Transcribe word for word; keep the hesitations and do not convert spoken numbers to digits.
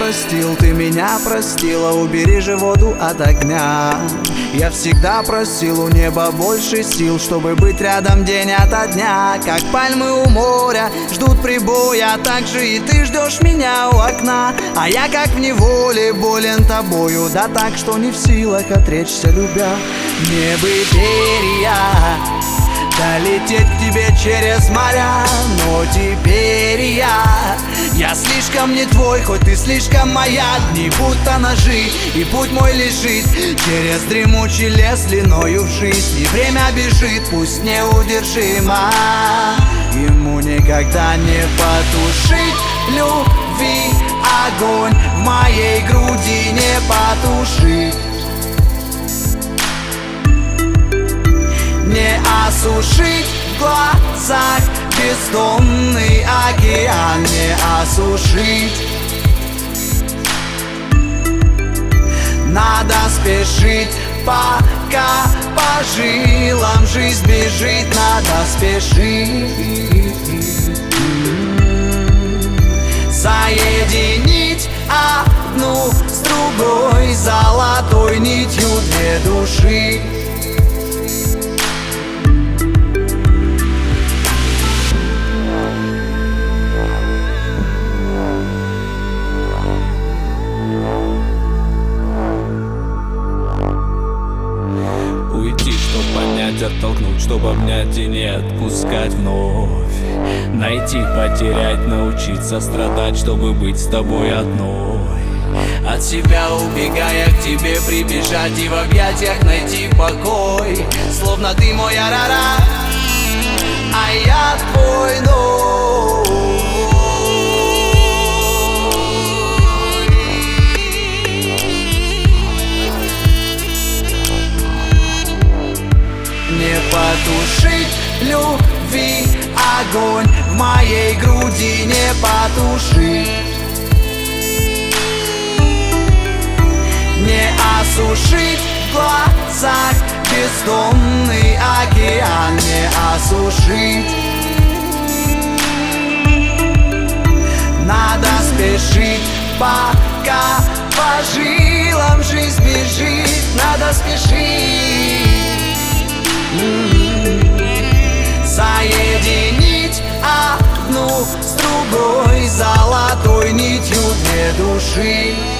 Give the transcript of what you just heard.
простил, ты меня простила. Убери же воду от огня. Я всегда просил у неба больше сил, чтобы быть рядом день ото дня. Как пальмы у моря ждут прибоя, так же и ты ждешь меня у окна. А я как в неволе болен тобою, да так, что не в силах отречься любя. Мне бы перья долететь к тебе через моря, но теперь я Я слишком не твой, хоть ты слишком моя. Дни будто ножи, и путь мой лежит через дремучий лес длиною в жизнь. И время бежит, пусть неудержимо, ему никогда не потушить любви огонь в моей груди не потушить, не осушить в глазах бездонный океан, не осушить. Надо спешить, пока по жилам жизнь бежит. Надо спешить, соединить одну с другой золотой нитью две души. Оттолкнуть, чтобы обнять и не отпускать вновь. Найти, потерять, научиться страдать, чтобы быть с тобой одной. От себя убегая к тебе прибежать и в объятиях найти покой. Словно ты мой арара, а я твой ной. Не потушить любви огонь в моей груди, не потушить, не осушить в глазах бездонный океан, не осушить. Надо спешить, пока по жилам жизнь бежит. Надо спешить, соединить одну с другой золотой нитью две души.